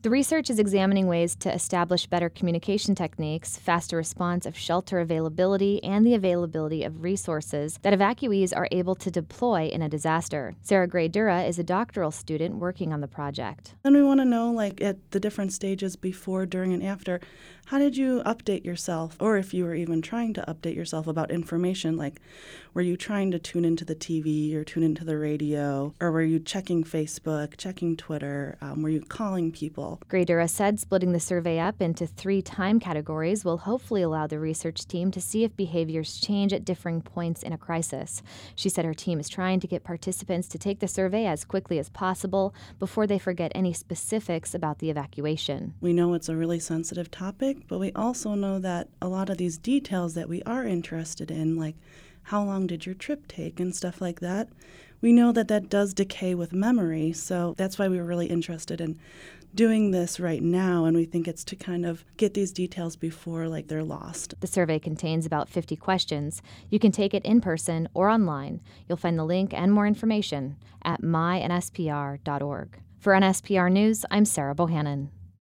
The research is examining ways to establish better communication techniques, faster response of shelter availability, and the availability of resources that evacuees are able to deploy in a disaster. Sarah Gray-Dura is a doctoral student working on the project. Then we want to know, at the different stages before, during, and after, how did you update yourself? Or if you were even trying to update yourself about information, were you trying to tune into the TV or tune into the radio? Or were you checking Facebook, checking Twitter? Were you calling people? Gray-Dura said splitting the survey up into 3 time categories will hopefully allow the research team to see if behaviors change at differing points in a crisis. She said her team is trying to get participants to take the survey as quickly as possible before they forget any specifics about the evacuation. We know it's a really sensitive topic, but we also know that a lot of these details that we are interested in, like how long did your trip take and stuff like that, we know that that does decay with memory. So that's why we were really interested in doing this right now, and we think it's to kind of get these details before they're lost. The survey contains about 50 questions. You can take it in person or online. You'll find the link and more information at mynspr.org. For NSPR News, I'm Sarah Bohannon.